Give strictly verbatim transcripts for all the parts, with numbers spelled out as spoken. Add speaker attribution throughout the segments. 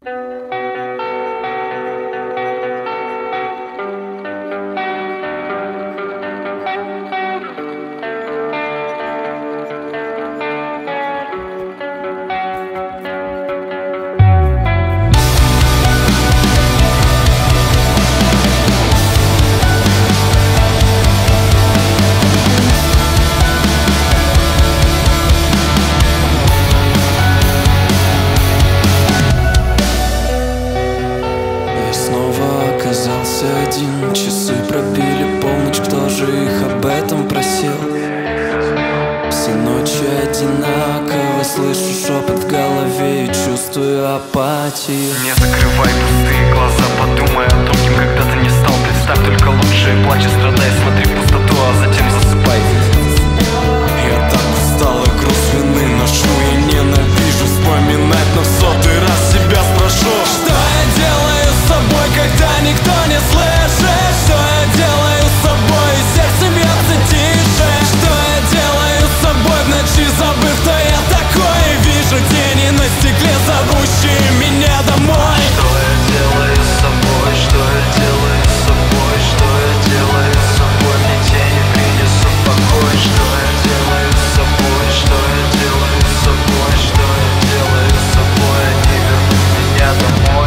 Speaker 1: Один. Часы пробили полночь, кто же их об этом просил? Все ночи одинаково, слышу шепот в голове и чувствую апатию.
Speaker 2: Не закрывай пустые глаза, подумай о том, кем когда ты не стал. Представь только лучшее, плачь и страдай, смотри в пустоту, а затем засыпай.
Speaker 1: Я так устал, и груз вины ношу, я ненавижу вспоминать, но в сотый раз себя спрошу: что я делаю с собой, когда никто не слышит? Что я делаю с собой, и сердце бьется тише? Что я делаю с собой в ночи, забыв, кто я такой? Вижу тени на стекле, зовущие меня домой.
Speaker 2: Что я делаю с собой, что я делаю с собой, что я делаю с собой, мне тени принесут покой. Что я делаю с собой, что я делаю с собой, что я делаю с собой, они вернут меня домой.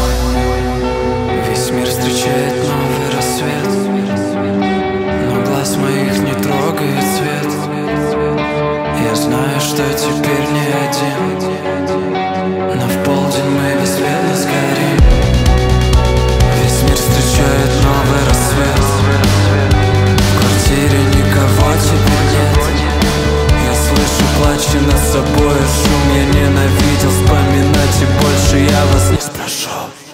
Speaker 1: Весь мир встречает новый рассвет, но глаз моих не трогает свет. Я знаю, что теперь не один, но в полдень мы бесследно сгорим. Весь мир встречает новый рассвет, в квартире никого теперь нет. Я слышу плач над собой, шум я ненавидел вспоминать, и больше я вас не спрошу.